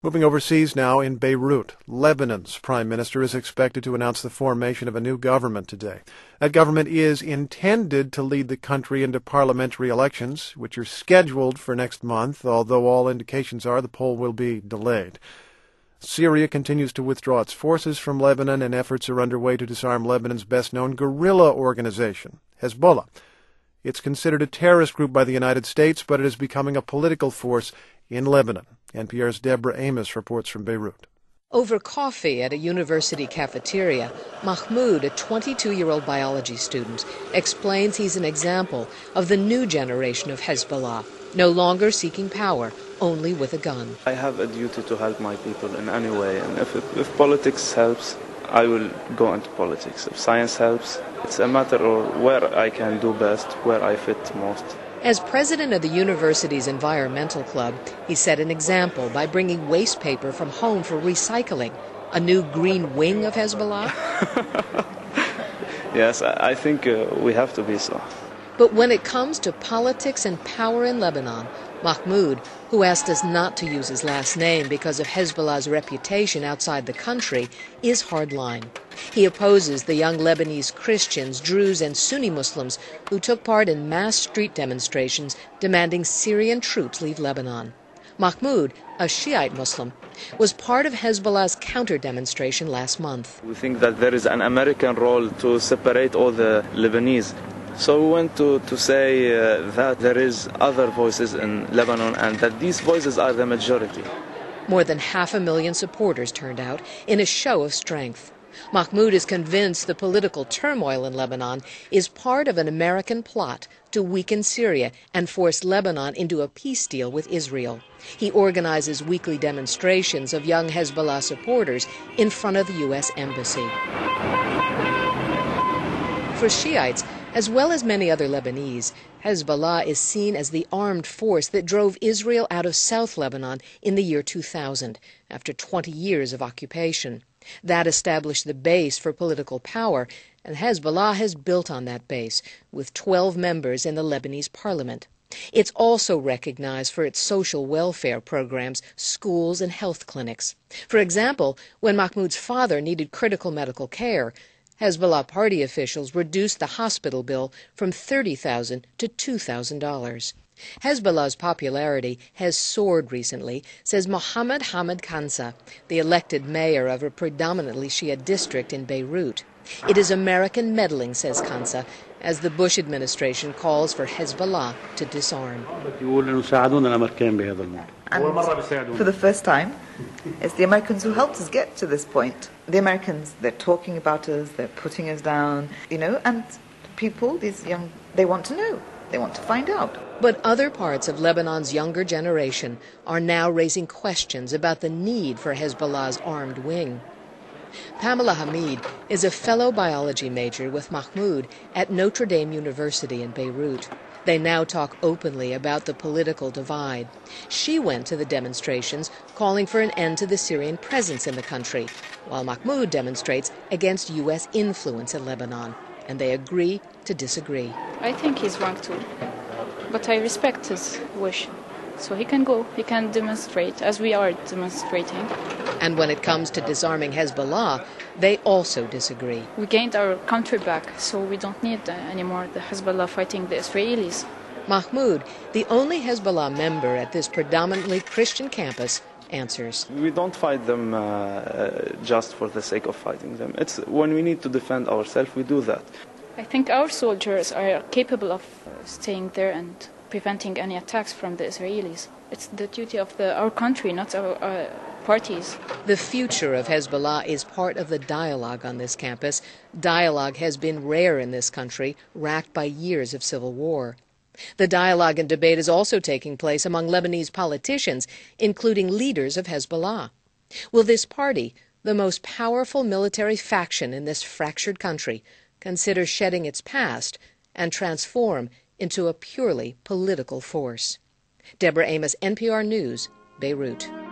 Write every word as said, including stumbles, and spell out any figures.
Moving overseas now, in Beirut, Lebanon's prime minister is expected to announce the formation of a new government today. That government is intended to lead the country into parliamentary elections, which are scheduled for next month, although all indications are the poll will be delayed. Syria continues to withdraw its forces from Lebanon, and efforts are underway to disarm Lebanon's best-known guerrilla organization, Hezbollah. It's considered a terrorist group by the United States, but it is becoming a political force in Lebanon. N P R's Deborah Amos reports from Beirut. Over coffee at a university cafeteria, Mahmoud, a twenty-two-year-old biology student, explains he's an example of the new generation of Hezbollah, no longer seeking power, only with a gun. I have a duty to help my people in any way, and if, if politics helps, I will go into politics. If science helps, it's a matter of where I can do best, where I fit most. As president of the university's environmental club, he set an example by bringing waste paper from home for recycling, a new green wing of Hezbollah. Yes, I think uh, we have to be so. But when it comes to politics and power in Lebanon, Mahmoud, who asked us not to use his last name because of Hezbollah's reputation outside the country, is hardline. He opposes the young Lebanese Christians, Druze and Sunni Muslims who took part in mass street demonstrations demanding Syrian troops leave Lebanon. Mahmoud, a Shiite Muslim, was part of Hezbollah's counter-demonstration last month. We think that there is an American role to separate all the Lebanese. So we went to, to say uh, that there is other voices in Lebanon and that these voices are the majority. More than half a million supporters turned out in a show of strength. Mahmoud is convinced the political turmoil in Lebanon is part of an American plot to weaken Syria and force Lebanon into a peace deal with Israel. He organizes weekly demonstrations of young Hezbollah supporters in front of the U S Embassy. For Shiites, as well as many other Lebanese, Hezbollah is seen as the armed force that drove Israel out of South Lebanon in the year two thousand, after twenty years of occupation. That established the base for political power, and Hezbollah has built on that base, with twelve members in the Lebanese parliament. It's also recognized for its social welfare programs, schools, and health clinics. For example, when Mahmoud's father needed critical medical care, Hezbollah party officials reduced the hospital bill from thirty thousand dollars to two thousand dollars. Hezbollah's popularity has soared recently, says Mohammed Hamid Kansa, the elected mayor of a predominantly Shia district in Beirut. It is American meddling, says Kansa, as the Bush administration calls for Hezbollah to disarm. And for the first time, it's the Americans who helped us get to this point. The Americans, they're talking about us, they're putting us down, you know, and people, these young, they want to know. They want to find out. But other parts of Lebanon's younger generation are now raising questions about the need for Hezbollah's armed wing. Pamela Hamid is a fellow biology major with Mahmoud at Notre Dame University in Beirut. They now talk openly about the political divide. She went to the demonstrations calling for an end to the Syrian presence in the country, while Mahmoud demonstrates against U S influence in Lebanon. And they agree to disagree. I think he's wrong too, but I respect his wish. So he can go, he can demonstrate, as we are demonstrating. And when it comes to disarming Hezbollah, they also disagree. We gained our country back, so we don't need uh, anymore the Hezbollah fighting the Israelis. Mahmoud, the only Hezbollah member at this predominantly Christian campus, answers. We don't fight them uh, just for the sake of fighting them. It's when we need to defend ourselves, we do that. I think our soldiers are capable of staying there and preventing any attacks from the Israelis. It's the duty of the, our country, not our uh, parties. The future of Hezbollah is part of the dialogue on this campus. Dialogue has been rare in this country, racked by years of civil war. The dialogue and debate is also taking place among Lebanese politicians, including leaders of Hezbollah. Will this party, the most powerful military faction in this fractured country, consider shedding its past and transform into a purely political force? Deborah Amos, N P R News, Beirut.